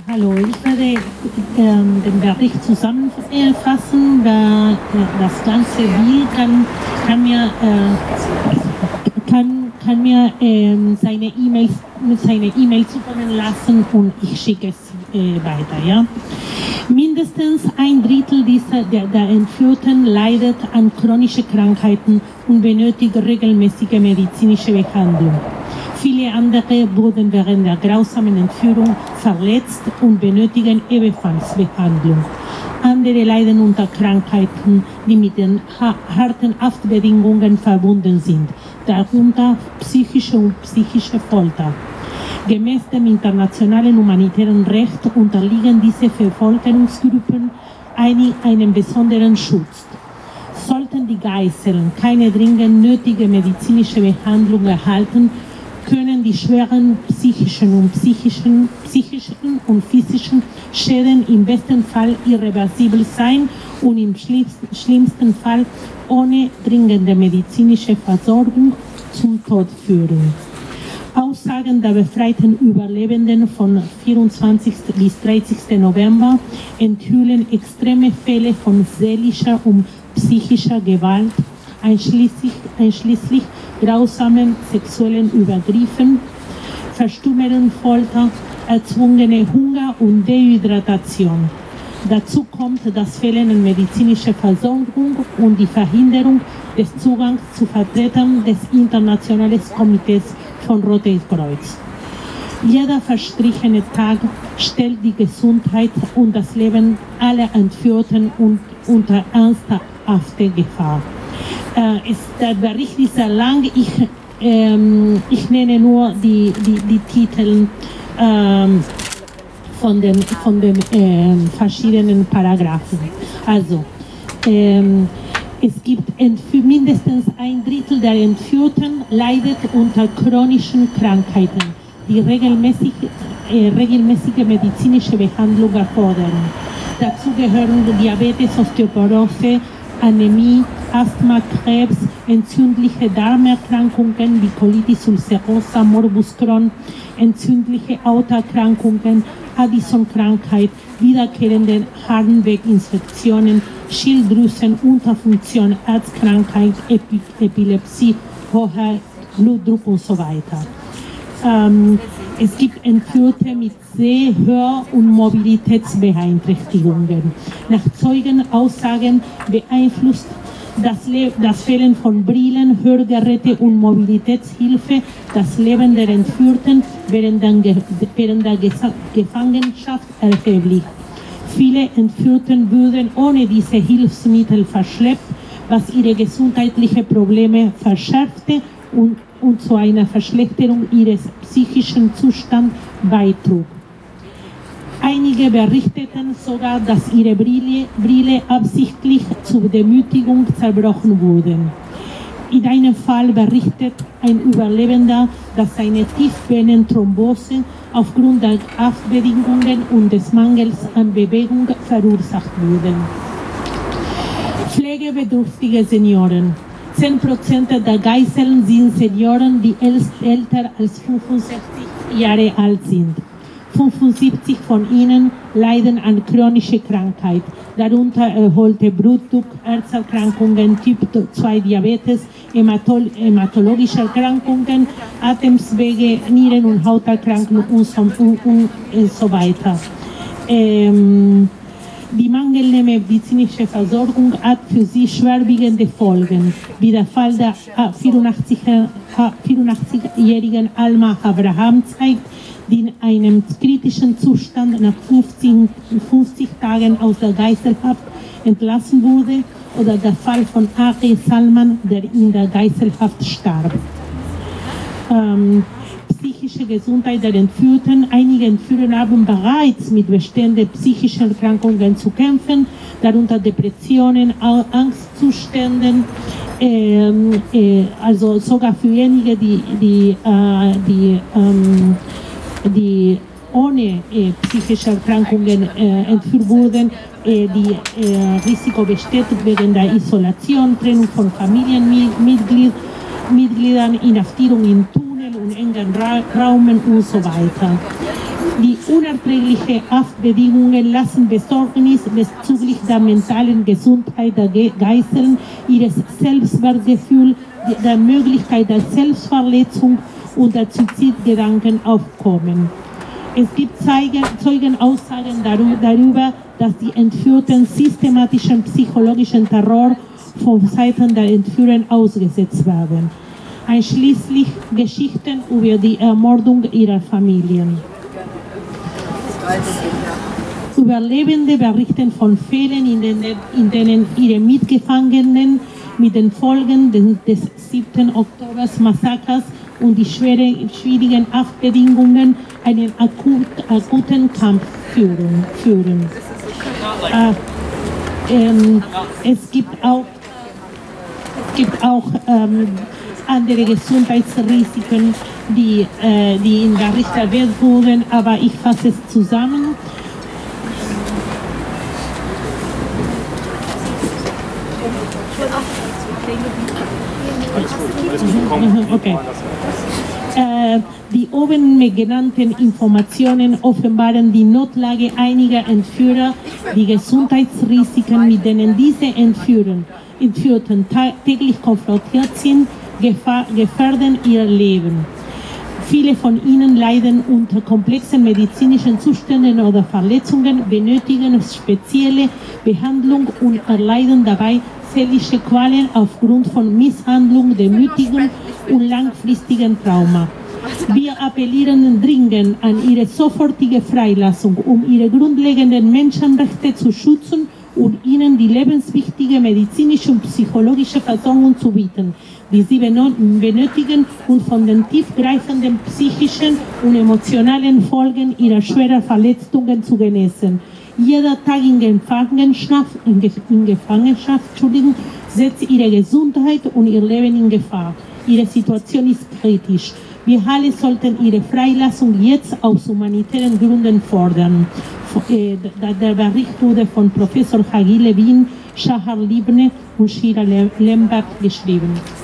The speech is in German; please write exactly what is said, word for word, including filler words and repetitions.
Hallo, ich werde ähm, den Bericht zusammenfassen. Da, das ganze Bild kann, kann mir, äh, kann, kann mir ähm, seine E-Mails seine E-Mail zukommen lassen und ich schicke es äh, weiter. Ja? Mindestens ein Drittel dieser, der, der Entführten leidet an chronischen Krankheiten und benötigt regelmäßige medizinische Behandlung. Viele andere wurden während der grausamen Entführung verletzt und benötigen ebenfalls Behandlung. Andere leiden unter Krankheiten, die mit den harten Haftbedingungen verbunden sind, darunter psychische und psychische Folter. Gemäß dem internationalen humanitären Recht unterliegen diese Verfolgungsgruppen einem besonderen Schutz. Sollten die Geiseln keine dringend nötige medizinische Behandlung erhalten, können die schweren psychischen und, psychischen, psychischen und physischen Schäden im besten Fall irreversibel sein und im schlimmsten Fall ohne dringende medizinische Versorgung zum Tod führen. Aussagen der befreiten Überlebenden von vierundzwanzigsten bis dreißigsten November enthüllen extreme Fälle von seelischer und psychischer Gewalt, einschließlich, einschließlich grausamen sexuellen Übergriffen, Verstümmelung, Folter, erzwungene Hunger und Dehydratation. Dazu kommt das Fehlen an medizinischer Versorgung und die Verhinderung des Zugangs zu Vertretern des Internationalen Komitees von Rotes Kreuz. Jeder verstrichene Tag stellt die Gesundheit und das Leben aller Entführten unter ernsthafte Gefahr. Äh, ist, der Bericht ist sehr lang. Ich, ähm, ich nenne nur die, die, die Titel ähm, von den, von den ähm, verschiedenen Paragraphen. Also, ähm, es gibt mindestens ein Drittel der Entführten leidet unter chronischen Krankheiten, die regelmäßig, äh, regelmäßige medizinische Behandlung erfordern. Dazu gehören Diabetes, Osteoporose, Anämie, Asthma, Krebs, entzündliche Darmerkrankungen wie Colitis ulcerosa, Morbus Crohn, entzündliche Autoerkrankungen, Addison-Krankheit, wiederkehrende Harnweginfektionen, Schilddrüsenunterfunktion, Herzkrankheit, Epi Epilepsie, hoher Blutdruck und so weiter. Ähm, es gibt Entführte mit Seh-, Hör- und Mobilitätsbeeinträchtigungen. Nach Zeugenaussagen beeinflusst das, Le das Fehlen von Brillen, Hörgeräte und Mobilitätshilfe das Leben der Entführten während der, Ge während der Ge Gefangenschaft erheblich. Viele Entführten würden ohne diese Hilfsmittel verschleppt, was ihre gesundheitlichen Probleme verschärfte und, und zu einer Verschlechterung ihres psychischen Zustands beitrug. Einige berichteten sogar, dass ihre Brille, Brille absichtlich zur Demütigung zerbrochen wurde. In einem Fall berichtet ein Überlebender, dass eine Tiefvenenthrombose aufgrund der Haftbedingungen und des Mangels an Bewegung verursacht wurde. Pflegebedürftige Senioren. zehn Prozent der Geiseln sind Senioren, die älter als fünfundsechzig Jahre alt sind. fünfundsiebzig von ihnen leiden an chronischer Krankheit, darunter erhöhte Blutdruck, Herzerkrankungen, Typ zwei Diabetes, Hämatol hämatologische Erkrankungen, Atemwege, Nieren- und Hauterkrankungen und so, und, und, und so weiter. Ähm, Die mangelnde medizinische Versorgung hat für sie schwerwiegende Folgen, wie der Fall der vierundachtzig-jährigen Alma Abraham zeigt, die in einem kritischen Zustand nach fünfzig Tagen aus der Geiselhaft entlassen wurde, oder der Fall von Ari Salman, der in der Geiselhaft starb. Ähm, psychische Gesundheit der Entführten. Einige Entführer haben bereits mit bestehenden psychischen Erkrankungen zu kämpfen, darunter Depressionen, Angstzuständen, ähm, äh, also sogar für diejenigen, die, die, äh, die, ähm, die ohne äh, psychische Erkrankungen äh, entführt wurden, äh, die äh, Risiko besteht wegen der Isolation, Trennung von Familienmitgliedern, Inhaftierung in Tunnel und engen Ra Raumen und so weiter. Die unerträglichen Haftbedingungen lassen Besorgnis bezüglich der mentalen Gesundheit der Geiseln, ihres Selbstwertgefühls, der Möglichkeit der Selbstverletzung und der Suizidgedanken aufkommen. Es gibt Zeugenaussagen darüber, dass die Entführten systematischen psychologischen Terror von Seiten der Entführer ausgesetzt werden, einschließlich Geschichten über die Ermordung ihrer Familien. Überlebende berichten von Fällen, in denen, in denen ihre Mitgefangenen mit den Folgen des siebten Oktober-Massakers und die schwere, schwierigen Haftbedingungen einen akut, akuten Kampf führen. führen. Äh, ähm, es gibt auch, es gibt auch ähm, andere Gesundheitsrisiken, die, äh, die in Bericht erwähnt wurden, aber ich fasse es zusammen. Okay. Äh, die oben genannten Informationen offenbaren die Notlage einiger Entführer, die Gesundheitsrisiken, mit denen diese Entführen, Entführten täglich konfrontiert sind, gefährden ihr Leben. Viele von ihnen leiden unter komplexen medizinischen Zuständen oder Verletzungen, benötigen spezielle Behandlung und erleiden dabei seelische Qualen aufgrund von Misshandlung, Demütigung und langfristigen Trauma. Wir appellieren dringend an ihre sofortige Freilassung, um ihre grundlegenden Menschenrechte zu schützen und ihnen die lebenswichtige medizinische und psychologische Versorgung zu bieten, die sie benötigen, und von den tiefgreifenden psychischen und emotionalen Folgen ihrer schweren Verletzungen zu genesen. Jeder Tag in Gefangenschaft, in Gefangenschaft Entschuldigung, setzt ihre Gesundheit und ihr Leben in Gefahr. Ihre Situation ist kritisch. Wir alle sollten ihre Freilassung jetzt aus humanitären Gründen fordern. Der Bericht wurde von Professor Hagi Levin, Shahar Libne und Shira Lembach geschrieben.